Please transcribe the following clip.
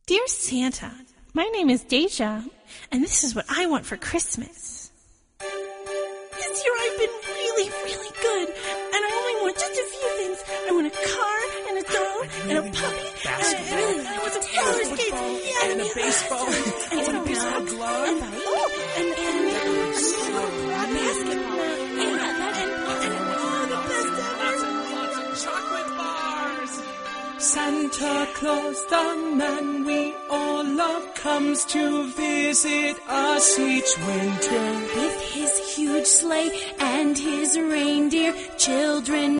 Dear Santa, my name is Deja, and this is what I want for Christmas. This year I've been really, really good, and I only want just a few things. I want a car, and a dog, and a puppy, and I want some roller skates, and a baseball, and a baseball glove, and a basketball, and the best ever. lots of chocolate bars. Santa Claus, the man we all love, comes to visit us each winter. With his huge sleigh and his reindeer, children